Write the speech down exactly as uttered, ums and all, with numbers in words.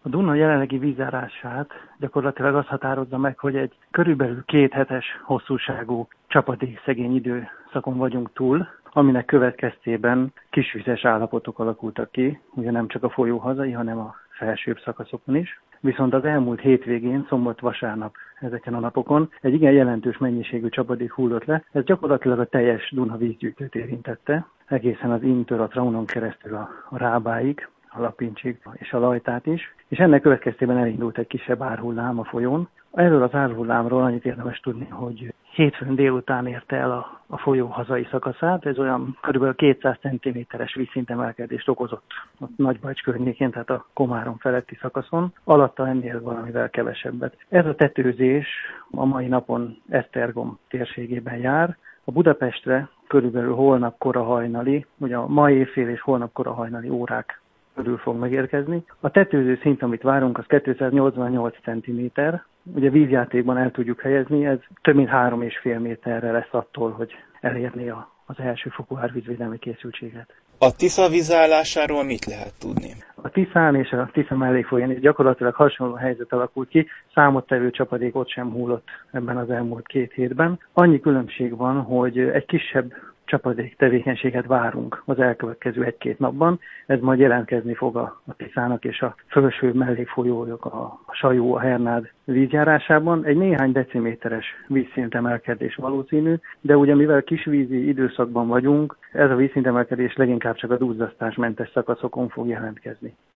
A Duna jelenlegi vízárását gyakorlatilag azt határozza meg, hogy egy körülbelül két hetes hosszúságú csapadékszegény időszakon vagyunk túl, aminek következtében kisvizes állapotok alakultak ki, ugye nem csak a folyó hazai, hanem a felsőbb szakaszokon is. Viszont az elmúlt hétvégén, szombat-vasárnap ezeken a napokon egy igen jelentős mennyiségű csapadék hullott le. Ez gyakorlatilag a teljes Duna vízgyűjtőt érintette, egészen az Inntől a Traunon keresztül a, a Rábáig, a Lapincsig és a Lajtát is, és ennek következtében elindult egy kisebb árhullám a folyón. Erről az árhullámról annyit érdemes tudni, hogy hétfőn délután érte el a, a folyó hazai szakaszát, ez olyan kb. kétszáz centiméteres vízszintemelkedést okozott a Nagybajcs környékén, tehát a Komárom feletti szakaszon, alatta ennél valamivel kevesebbet. Ez a tetőzés a mai napon Esztergom térségében jár, a Budapestre körülbelül holnap kora hajnali, ugye a mai éjfél és holnap kora hajnali órák körül fog megérkezni. A tetőző szint, amit várunk, az kétszáznyolcvannyolc centiméter. Ugye vízjátékban el tudjuk helyezni, ez több mint három és fél méterre lesz attól, hogy elérné a, az első fokú árvízvédelmi készültséget. A Tisza vízállásáról mit lehet tudni? A Tiszán és a Tisza mellékfolyón is gyakorlatilag hasonló helyzet alakult ki, számottevő csapadék ott sem hullott ebben az elmúlt két hétben. Annyi különbség van, hogy egy kisebb csapadék tevékenységet várunk az elkövetkező egy-két napban. Ez majd jelentkezni fog a, a Tiszának és a felső mellékfolyójuk, a, a Sajó, a Hernád vízjárásában. Egy néhány deciméteres vízszintemelkedés valószínű, de ugye mivel kisvízi időszakban vagyunk, ez a vízszintemelkedés leginkább csak a duzzasztásmentes szakaszokon fog jelentkezni.